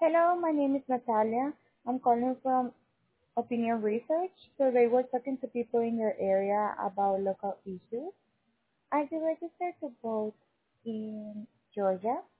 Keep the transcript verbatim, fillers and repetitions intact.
Hello, my name is Natalia. I'm calling from Opinion Research. So they were talking to people in your area about local issues. Are you registered to vote in Georgia?